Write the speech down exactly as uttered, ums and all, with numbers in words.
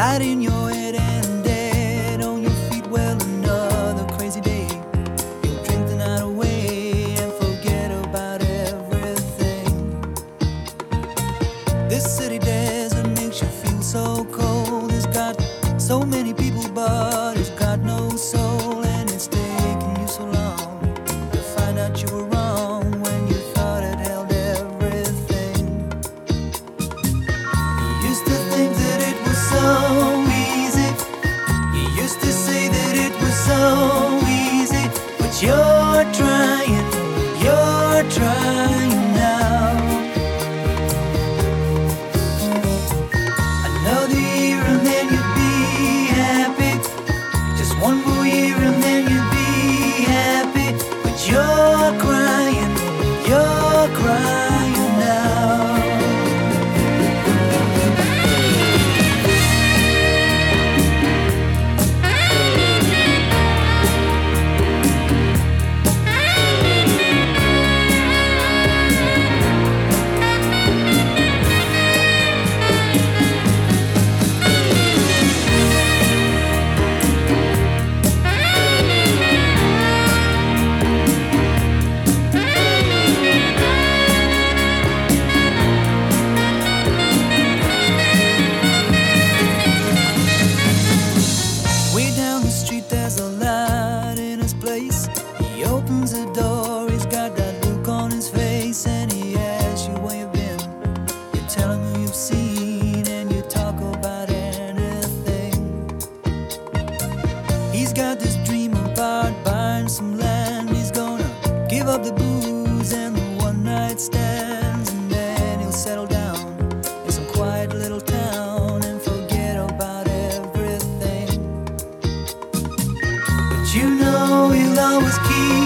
light in your head and dead on your feet. Well, another crazy day. You'll drink the night away and forget about everything. This city desert makes you feel so cold. It's got so many people, but it's got no soul. And it's taken you so long to find out you were wrong when you thought it held everything. You used to think that it was so easy. You used to say that it was so easy. But you're trying, you're trying now. Another year and then you'd be happy. Just one more year and then you'd be happy. But you're crying, you're crying now. Way down the street there's a light in his place. He opens the door, he's got that look on his face. And he asks you where you've been. You tell him who you've seen and you talk about anything. He's got this dream about buying some land. He's gonna give up the booze and the one night stands. And then he'll settle down in some quiet little town and forget about everything. But you know he'll always keep